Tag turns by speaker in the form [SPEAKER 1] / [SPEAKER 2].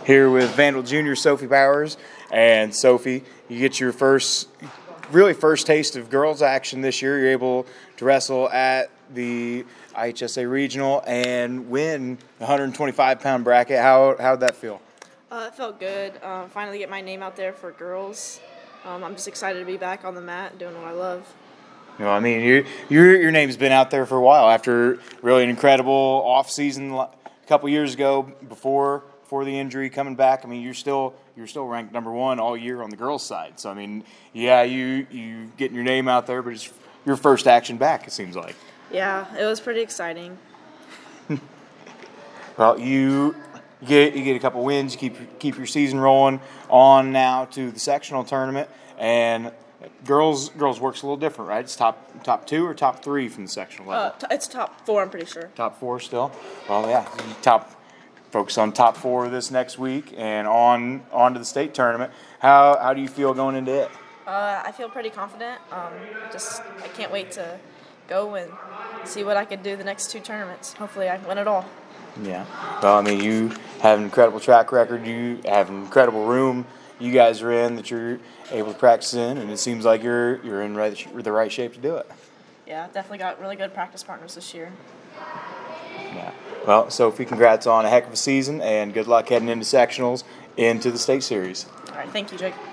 [SPEAKER 1] Here with Vandal Junior Sophie Bowers. And Sophie, you get your first taste of girls action this year. You're able to wrestle at the IHSA Regional and win the 125-pound bracket. How'd that feel?
[SPEAKER 2] It felt good. Finally get my name out there for girls. I'm just excited to be back on the mat doing what I love.
[SPEAKER 1] You know, I mean, your name's been out there for a while after really an incredible off season a couple years ago before the injury coming back. I mean, you're still ranked number one all year on the girls' side. So I mean, yeah, you getting your name out there, but it's your first action back. It seems like.
[SPEAKER 2] Yeah, it was pretty exciting.
[SPEAKER 1] Well, you get a couple wins. You keep your season rolling on now to the sectional tournament, and girls works a little different, right? It's top 2 or top 3 from the sectional level.
[SPEAKER 2] It's top 4, I'm pretty sure.
[SPEAKER 1] Top 4 still. Well, yeah, focus on top 4 this next week and on to the state tournament. How do you feel going into it?
[SPEAKER 2] I feel pretty confident. I can't wait to go and see what I can do the next 2 tournaments. Hopefully, I win it all.
[SPEAKER 1] Yeah. Well, I mean, you have an incredible track record. You have an incredible room you guys are in that you're able to practice in, and it seems like you're in the right shape to do it.
[SPEAKER 2] Yeah, definitely got really good practice partners this year.
[SPEAKER 1] Yeah. Well, Sophie, congrats on a heck of a season, and good luck heading into sectionals into the state series.
[SPEAKER 2] All right, thank you, Jake.